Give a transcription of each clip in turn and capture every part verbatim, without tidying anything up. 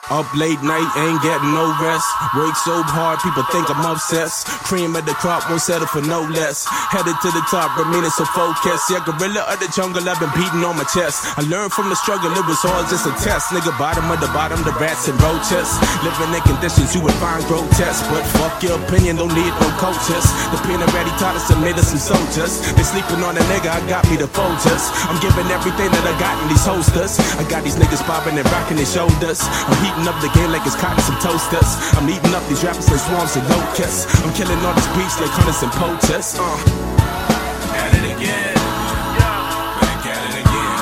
Up late night, ain't getting no rest. Work so hard, people think I'm obsessed. Cream of the crop, won't settle for no less. Headed to the top, remaining so focused. Yeah, gorilla of the jungle, I've been beating on my chest. I learned from the struggle, it was all just a test. Nigga, bottom of the bottom, the rats and roaches. Living in conditions you would find grotesque. But fuck your opinion, don't need no coaches. The peanut ready taught us and made us some soldiers. They sleeping on a nigga, I got me the Folgers. I'm giving everything that I got in these holsters. I got these niggas bobbing and rocking their shoulders. I'm heating up the game like it's cotton some toasters. I'm eating up these rappers like swarms and locusts. I'm killing all these beats like hunters and poachers. Uh. At it again. Back at it again.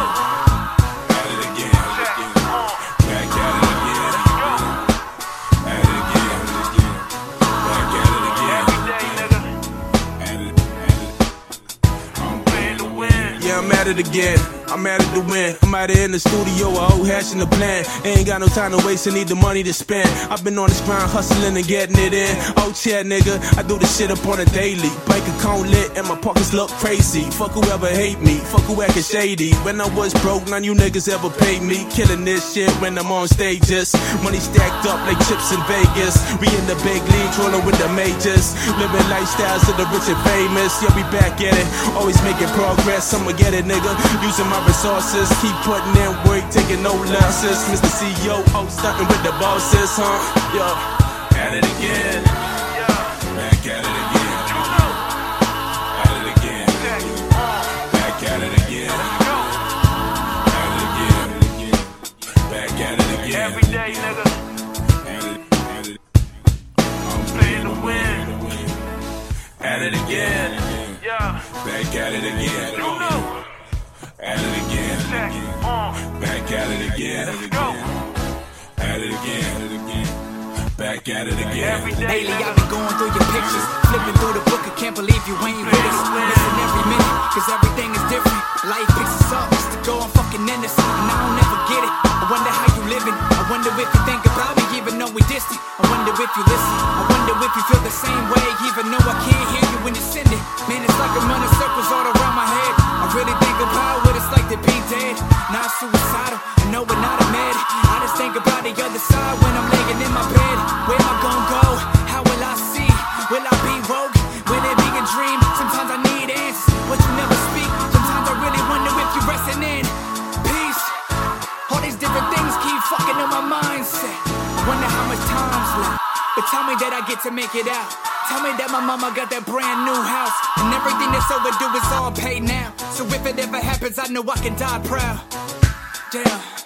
At it again. Back at it again. At it again. Back at it again. At it, at it. I'm playing to win. Yeah, I'm at it again. I'm at it to win. I'm out here in the studio, a whole hashing the plan. Ain't got no time to waste, I need the money to spend. I've been on this grind, hustling and getting it in. Oh yeah, nigga, I do this shit up on a daily. Bank account lit and my pockets look crazy. Fuck whoever hate me, fuck who acting shady. When I was broke, none you niggas ever paid me. Killing this shit when I'm on stages. Money stacked up like chips in Vegas. We in the big league, rolling with the majors. Living lifestyles of the rich and famous. Yeah, we back at it, always making progress. I'ma get it, nigga. Using my resources, keep putting in work, taking no losses. Mister C E O, starting with the bosses, huh? Yeah. At it again. Back at it again. At it again. Back at it again. At it again. Back at it again. Every day, nigga. At it, at it. I'm playing to win. At it again. Yeah. Back at it again. You know. At it again, back at it again, at it again, back at it again. Lately I've been going through your pictures, flipping through the book, I can't believe you ain't with us. Listen every minute, cause everything is different. Life picks us up, just to go on fucking in this, and I don't ever get it. I wonder how you living, I wonder if you think about me even though we distant. I wonder if you listen, I wonder if you feel the same way even though I can't hear you when you send it. Man, it's like I'm running circles all around my head. I really think about what it's like to be dead. Not suicidal, I know we're not a med. I just think about the other side when I'm laying in my bed. Where am I gonna go? How will I see? Will I be woke? Will it be a dream? Sometimes I need answers, but you never speak. Sometimes I really wonder if you're resting in peace. All these different things keep fucking on my mindset. I wonder how much time's left, but tell me that I get to make it out. Tell me that my mama got that brand new house, and everything that's overdue is all paid now. So if it ever happens, I know I can die proud. Damn.